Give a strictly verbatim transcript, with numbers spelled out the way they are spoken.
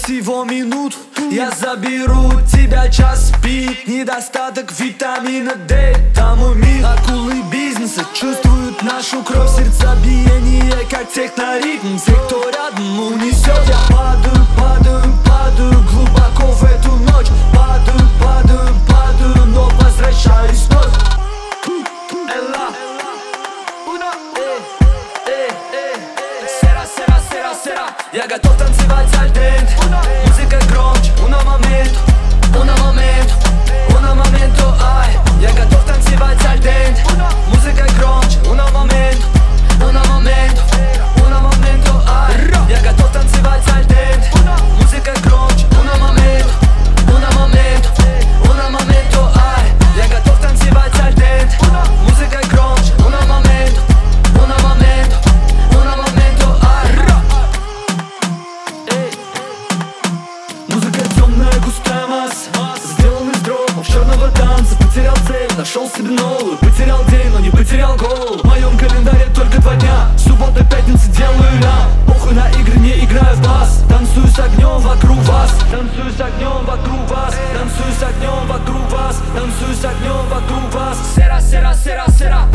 всего минут. Я заберу тебя, час пик, недостаток витамина D. Там мой мир, акулы бизнеса чувствуют нашу кровь, сердцебиение как техноритм. Все, кто рядом, унесет. Я падаю, падаю, падаю глубоко в эту ночь. Падаю, падаю, падаю, но возвращаюсь вновь. Элла, сера, сера, сера, сера. Я готов танцевать альдент. Музыка громче, уно момент, уно момент, уно момento, ай. Я готов танцевать альдент. Музыка громче, уно момент, уно момент, уно момento, ай. Я готов танцевать альдент. Музыка громче, уно момент, уно момент, уно momento, ай. Я готов танцевать альдент. Музыка громче, уно момент, уно момент, уно momento, ай. Музыка темная, густая масса, сделан из дропов черного танца. Потерял цель, нашел себе новую. Потерял день, но не потерял голову. В моем календаре только два дня: суббота, пятница, делаю ля. Похуй на игры, не играю в бас. Танцую с огнем вокруг вас. Танцую с огнем вокруг вас. Танцую с огнем вокруг вас. Танцую с огнем вокруг вас. Сера, сера, сера, сера.